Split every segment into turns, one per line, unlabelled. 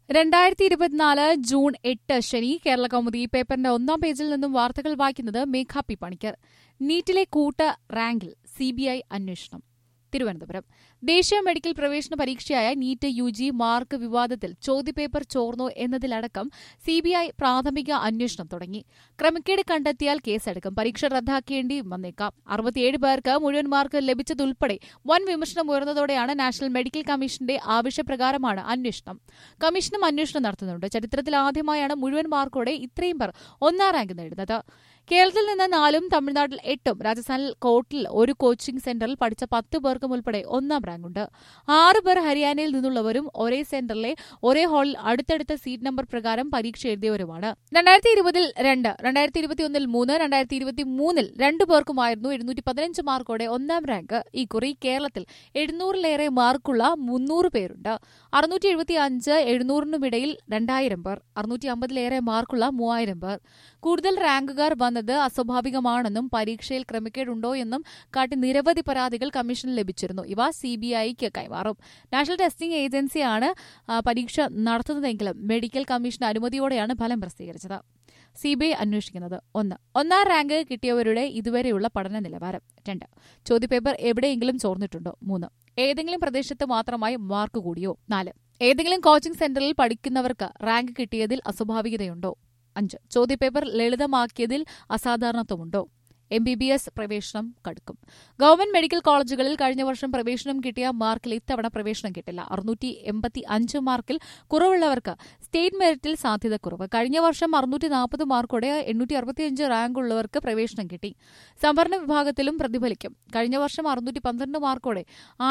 2024 June 8 ശനി കേരള കൗമുദി പേപ്പറിന്റെ ഒന്നാം പേജിൽ നിന്നും വാർത്തകൾ വായിക്കുന്നത് മേഘ പി പണിക്കർ. നീറ്റിലെ കൂട്ട റാങ്കിൽ സിബിഐ അന്വേഷണം. തിരുവനന്തപുരം ദേശീയ മെഡിക്കൽ പ്രവേശന പരീക്ഷയായ നീറ്റ് യുജി മാർക്ക് വിവാദത്തിൽ ചോദ്യപേപ്പർ ചോർന്നോ എന്നതിലടക്കം സിബിഐ പ്രാഥമിക അന്വേഷണം തുടങ്ങി. ക്രമക്കേട് കണ്ടെത്തിയാൽ കേസെടുക്കും. പരീക്ഷ റദ്ദാക്കേണ്ടി വന്നേക്കാം. 67 പേർക്ക് മുഴുവൻ മാർക്ക് ലഭിച്ചതുൾപ്പെടെ വൻ വിമർശനം ഉയർന്നതോടെയാണ് നാഷണൽ മെഡിക്കൽ കമ്മീഷന്റെ ആവശ്യപ്രകാരമാണ് അന്വേഷണം. കമ്മീഷനും അന്വേഷണം നടത്തുന്നുണ്ട്. ചരിത്രത്തിൽ ആദ്യമായാണ് മുഴുവൻ മാർക്കോടെ ഇത്രയും പേർ ഒന്നാം റാങ്ക് നേടുന്നത്. കേരളത്തിൽ നിന്ന് 4ഉം തമിഴ്നാട്ടിൽ 8ഉം രാജസ്ഥാനിൽ കോട്ടിൽ ഒരു കോച്ചിംഗ് സെന്ററിൽ പഠിച്ച 10 പേർക്കും ഉൾപ്പെടെ ഒന്നാം റാങ്കുണ്ട്. 6 പേർ ഹരിയാനയിൽ നിന്നുള്ളവരും ഒരേ സെന്ററിലെ ഒരേ ഹാളിൽ അടുത്തടുത്ത സീറ്റ് നമ്പർ പ്രകാരം പരീക്ഷ എഴുതിയവരുമാണ്. 2020-ൽ 2, 2021-ൽ 3, 2023-ൽ 2 പേർക്കുമായിരുന്നു 715 മാർക്കോടെ ഒന്നാം റാങ്ക്. ഈ കുറി കേരളത്തിൽ 700-ലേറെ മാർക്കുള്ള 300 പേരുണ്ട്. 675, 700-നുമിടയിൽ 2000 പേർ, 650-ലേറെ മാർക്കുള്ള 3000 പേർ. കൂടുതൽ റാങ്കുകാർ വന്നത് അസ്വാഭാവികമാണെന്നും പരീക്ഷയിൽ ക്രമക്കേടുണ്ടോ എന്നും കാട്ടി നിരവധി പരാതികൾ കമ്മീഷന് ലഭിച്ചിരുന്നു. ഇവ സിബിഐക്ക് കൈമാറും. നാഷണൽ ടെസ്റ്റിംഗ് ഏജൻസിയാണ് പരീക്ഷ നടത്തുന്നതെങ്കിലും മെഡിക്കൽ കമ്മീഷൻ അനുമതിയോടെയാണ് ഫലം പ്രസിദ്ധീകരിച്ചത്. സിബിഐ അന്വേഷിക്കുന്നത്: 1. ഒന്നാം റാങ്ക് കിട്ടിയവരുടെ ഇതുവരെയുള്ള പഠന നിലവാരം. 2. ചോദ്യപേപ്പർ എവിടെയെങ്കിലും ചോർന്നിട്ടുണ്ടോ? 3. ഏതെങ്കിലും പ്രദേശത്ത് മാത്രമായി മാർക്ക് കൂടിയോ? 4. ഏതെങ്കിലും കോച്ചിംഗ് സെന്ററിൽ പഠിക്കുന്നവർക്ക് റാങ്ക് കിട്ടിയതിൽ അസ്വാഭാവികതയുണ്ടോ? 5. ചോദ്യപേപ്പർ ലളിതമാക്കിയതിൽ അസാധാരണത്വമുണ്ടോ? MBBS പ്രവേശനം കടുക്കും. ഗവൺമെന്റ് മെഡിക്കൽ കോളേജുകളിൽ കഴിഞ്ഞ വർഷം പ്രവേശനം കിട്ടിയ മാർക്കിൽ ഇത്തവണ പ്രവേശനം കിട്ടില്ല. 685 മാർക്കിൽ കുറവുള്ളവർക്ക് സ്റ്റേറ്റ് മെറിറ്റിൽ സാധ്യത കുറവ്. കഴിഞ്ഞ വർഷം 640 മാർക്കോടെ 865 റാങ്കുള്ളവർക്ക് പ്രവേശനം കിട്ടി. സംവരണ വിഭാഗത്തിലും പ്രതിഫലിക്കും. കഴിഞ്ഞ വർഷം 612 മാർക്കോടെ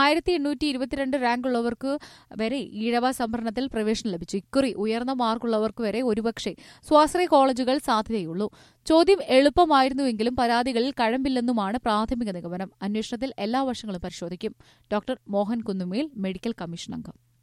1822 റാങ്കുള്ളവർക്ക് വരെ ഈഴവ സംവരണത്തിൽ പ്രവേശനം ലഭിച്ചു. ഇക്കുറി ഉയർന്ന മാർക്കുള്ളവർക്ക് വരെ ഒരുപക്ഷെ സ്വാശ്രയ കോളേജുകൾ സാധ്യതയുള്ളൂ. ചോദ്യം എളുപ്പമായിരുന്നുവെങ്കിലും പരാതികളിൽ കഴമ്പില്ലെന്നുമാണ് പ്രാഥമിക നിഗമനം. അന്വേഷണത്തിൽ എല്ലാ വശങ്ങളും പരിശോധിക്കും. Doctor Mohan Kunnumel, medical commission അംഗം.